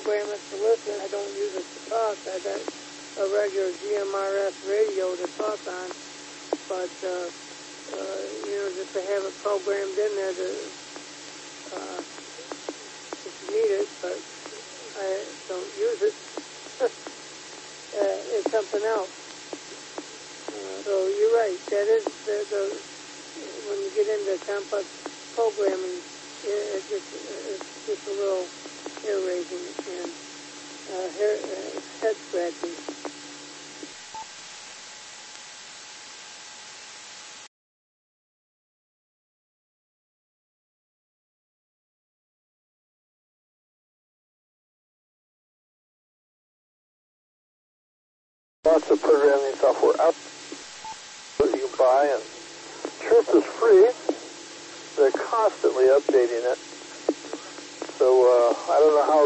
program it to listen. I don't use it to talk. I got a regular GMRS radio to talk on, but just to have it programmed in there to if you need it, but I don't use it. It's something else. So you're right. That is when you get into complex programming, it's just a little hair raising and head scratching. Lots of programming software out that you can buy, and Chirp is free. They're constantly updating it. So I don't know how